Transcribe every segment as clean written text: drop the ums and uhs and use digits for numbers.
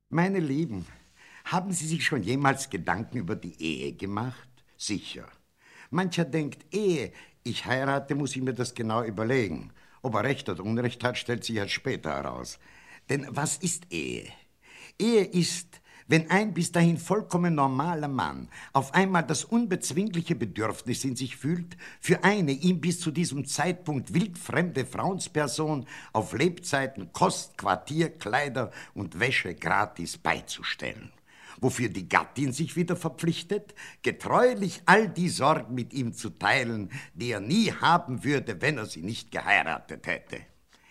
Meine Lieben, haben Sie sich schon jemals Gedanken über die Ehe gemacht? Sicher. Mancher denkt, ehe ich heirate, muss ich mir das genau überlegen. Ob er Recht oder Unrecht hat, stellt sich erst später heraus. Denn was ist Ehe? Ehe ist, wenn ein bis dahin vollkommen normaler Mann auf einmal das unbezwingliche Bedürfnis in sich fühlt, für eine ihm bis zu diesem Zeitpunkt wildfremde Frauensperson auf Lebzeiten Kost, Quartier, Kleider und Wäsche gratis beizustellen. Wofür die Gattin sich wieder verpflichtet, getreulich all die Sorgen mit ihm zu teilen, die er nie haben würde, wenn er sie nicht geheiratet hätte.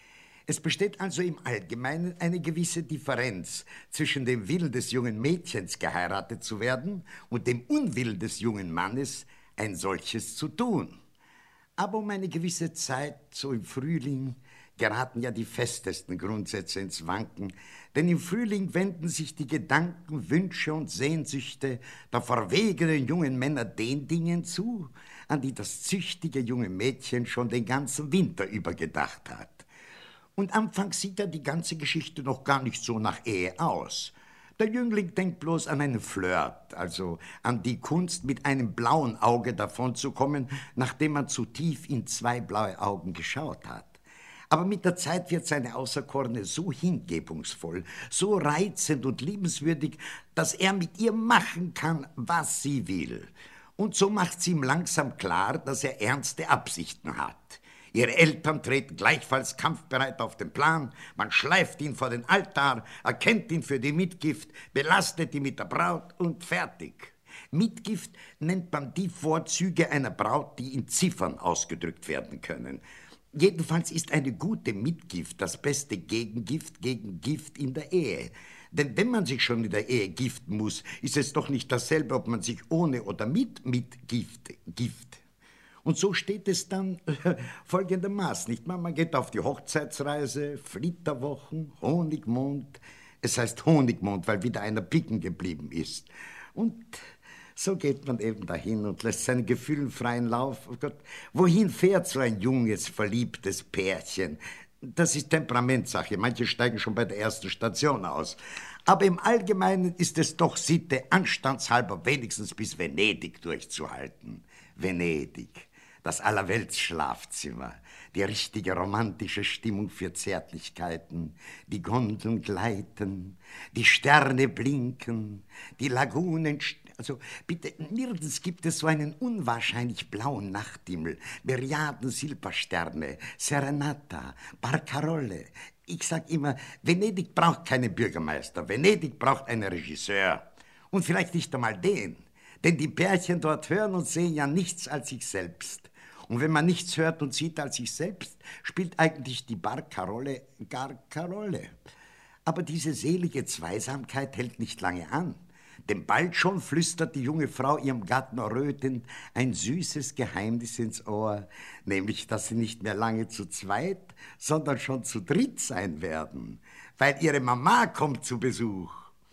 Es besteht also im Allgemeinen eine gewisse Differenz zwischen dem Willen des jungen Mädchens, geheiratet zu werden, und dem Unwillen des jungen Mannes, ein solches zu tun. Aber um eine gewisse Zeit, so im Frühling, geraten ja die festesten Grundsätze ins Wanken, denn im Frühling wenden sich die Gedanken, Wünsche und Sehnsüchte der verwegenen jungen Männer den Dingen zu, an die das züchtige junge Mädchen schon den ganzen Winter über gedacht hat. Und anfangs sieht ja die ganze Geschichte noch gar nicht so nach Ehe aus. Der Jüngling denkt bloß an einen Flirt, also an die Kunst, mit einem blauen Auge davonzukommen, nachdem man zu tief in zwei blaue Augen geschaut hat. Aber mit der Zeit wird seine Auserkorene so hingebungsvoll, so reizend und liebenswürdig, dass er mit ihr machen kann, was sie will. Und so macht sie ihm langsam klar, dass er ernste Absichten hat. Ihre Eltern treten gleichfalls kampfbereit auf den Plan, man schleift ihn vor den Altar, erkennt ihn für die Mitgift, belastet ihn mit der Braut und fertig. Mitgift nennt man die Vorzüge einer Braut, die in Ziffern ausgedrückt werden können. Jedenfalls ist eine gute Mitgift das beste Gegengift gegen Gift in der Ehe. Denn wenn man sich schon in der Ehe giften muss, ist es doch nicht dasselbe, ob man sich ohne oder mit Gift gift. Und so steht es dann folgendermaßen, nicht wahr? Man geht auf die Hochzeitsreise, Flitterwochen, Honigmond. Es heißt Honigmond, weil wieder einer picken geblieben ist. Und so geht man eben dahin und lässt seinen Gefühlen freien Lauf. Oh Gott, wohin fährt so ein junges, verliebtes Pärchen? Das ist Temperamentsache. Manche steigen schon bei der ersten Station aus. Aber im Allgemeinen ist es doch Sitte, anstandshalber wenigstens bis Venedig durchzuhalten. Venedig, das Allerweltsschlafzimmer, die richtige romantische Stimmung für Zärtlichkeiten, die Gondeln gleiten, die Sterne blinken, die Lagunen, also bitte, nirgends gibt es so einen unwahrscheinlich blauen Nachthimmel, Myriaden Silbersterne, Serenata, Barcarolle. Ich sag immer, Venedig braucht keinen Bürgermeister, Venedig braucht einen Regisseur. Und vielleicht nicht einmal den, denn die Pärchen dort hören und sehen ja nichts als sich selbst. Und wenn man nichts hört und sieht als sich selbst, spielt eigentlich die Barcarolle gar keine Rolle. Aber diese selige Zweisamkeit hält nicht lange an. Denn bald schon flüstert die junge Frau ihrem Gatten errötend ein süßes Geheimnis ins Ohr, nämlich, dass sie nicht mehr lange zu zweit, sondern schon zu dritt sein werden, weil ihre Mama kommt zu Besuch.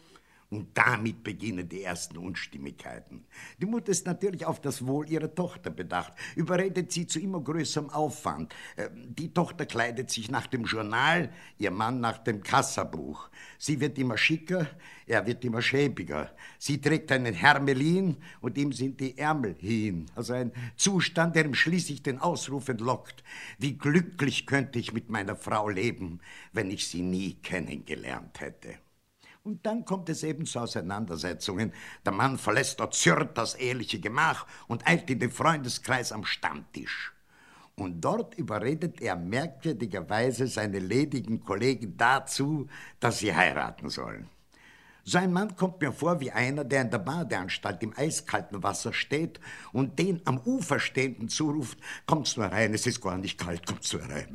Und damit beginnen die ersten Unstimmigkeiten. Die Mutter ist natürlich auf das Wohl ihrer Tochter bedacht, überredet sie zu immer größerem Aufwand. Die Tochter kleidet sich nach dem Journal, ihr Mann nach dem Kassabuch. Sie wird immer schicker, er wird immer schäbiger. Sie trägt einen Hermelin und ihm sind die Ärmel hin. Also ein Zustand, der ihm schließlich den Ausruf entlockt: Wie glücklich könnte ich mit meiner Frau leben, wenn ich sie nie kennengelernt hätte. Und dann kommt es eben zu Auseinandersetzungen. Der Mann verlässt erzürnt das eheliche Gemach und eilt in den Freundeskreis am Stammtisch. Und dort überredet er merkwürdigerweise seine ledigen Kollegen dazu, dass sie heiraten sollen. So ein Mann kommt mir vor wie einer, der in der Badeanstalt im eiskalten Wasser steht und den am Ufer Stehenden zuruft: Kommt's nur rein, es ist gar nicht kalt, kommt's nur rein.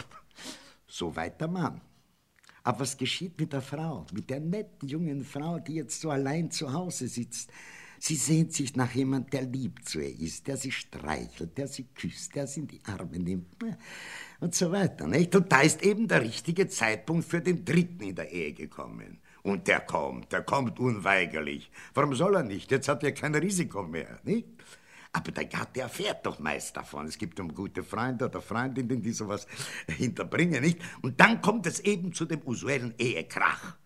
So weit der Mann. Aber was geschieht mit der Frau, mit der netten jungen Frau, die jetzt so allein zu Hause sitzt? Sie sehnt sich nach jemand, der lieb zu ihr ist, der sie streichelt, der sie küsst, der sie in die Arme nimmt und so weiter, nicht? Und da ist eben der richtige Zeitpunkt für den Dritten in der Ehe gekommen. Und der kommt unweigerlich. Warum soll er nicht? Jetzt hat er kein Risiko mehr, nicht? Aber der Gatte erfährt doch meist davon. Es gibt gute Freunde oder Freundinnen, die sowas hinterbringen, nicht? Und dann kommt es eben zu dem usuellen Ehekrach.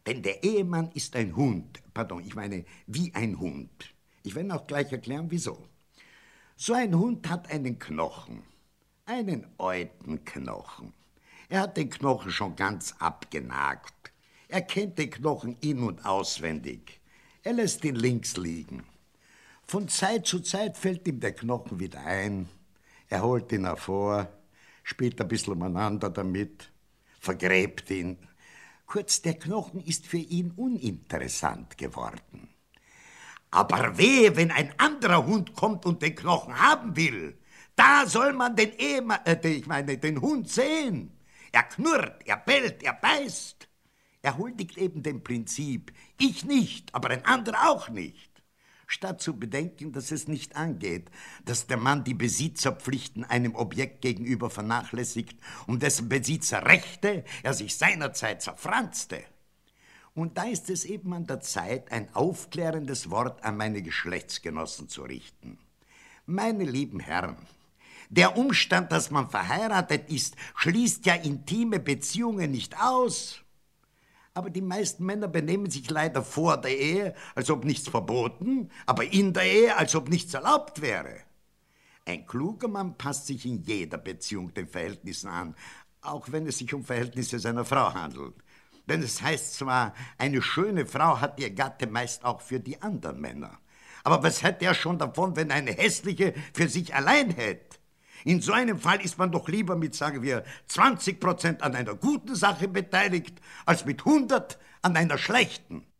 Denn der Ehemann ist ein Hund. Pardon, ich meine, wie ein Hund. Ich werde auch gleich erklären, wieso. So ein Hund hat einen Knochen. Einen alten Knochen. Er hat den Knochen schon ganz abgenagt. Er kennt den Knochen in- und auswendig. Er lässt ihn links liegen. Von Zeit zu Zeit fällt ihm der Knochen wieder ein. Er holt ihn hervor, spielt ein bisschen umeinander damit, vergräbt ihn. Kurz, der Knochen ist für ihn uninteressant geworden. Aber wehe, wenn ein anderer Hund kommt und den Knochen haben will. Da soll man den den Hund sehen. Er knurrt, er bellt, er beißt. Er huldigt eben dem Prinzip, ich nicht, aber ein anderer auch nicht. Statt zu bedenken, dass es nicht angeht, dass der Mann die Besitzerpflichten einem Objekt gegenüber vernachlässigt, um dessen Besitzerrechte er sich seinerzeit zerfranste. Und da ist es eben an der Zeit, ein aufklärendes Wort an meine Geschlechtsgenossen zu richten. Meine lieben Herren, der Umstand, dass man verheiratet ist, schließt ja intime Beziehungen nicht aus. Aber die meisten Männer benehmen sich leider vor der Ehe, als ob nichts verboten, aber in der Ehe, als ob nichts erlaubt wäre. Ein kluger Mann passt sich in jeder Beziehung den Verhältnissen an, auch wenn es sich um Verhältnisse seiner Frau handelt. Denn es heißt zwar, eine schöne Frau hat ihr Gatte meist auch für die anderen Männer. Aber was hätte er schon davon, wenn eine hässliche für sich allein hätte? In so einem Fall ist man doch lieber mit, sagen wir, 20% an einer guten Sache beteiligt, als mit 100 an einer schlechten.